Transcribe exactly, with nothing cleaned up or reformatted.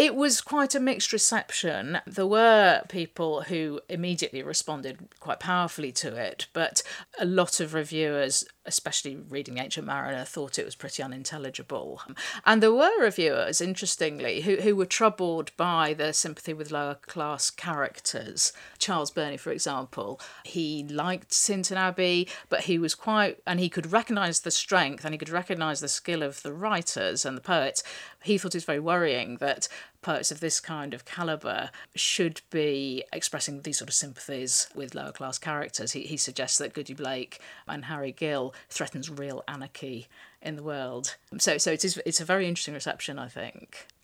It was quite a mixed reception. There were people who immediately responded quite powerfully to it, but a lot of reviewers, especially reading Ancient Mariner, thought it was pretty unintelligible. And there were reviewers, interestingly, who, who were troubled by the sympathy with lower class characters. Charles Burney, for example, he liked Sinton Abbey, but he was quite, and he could recognise the strength and he could recognise the skill of the writers and the poets. He thought it was very worrying that poets of this kind of calibre should be expressing these sort of sympathies with lower class characters. He, he suggests that Goody Blake and Harry Gill threatens real anarchy in the world. So so it is it's a very interesting reception, I think.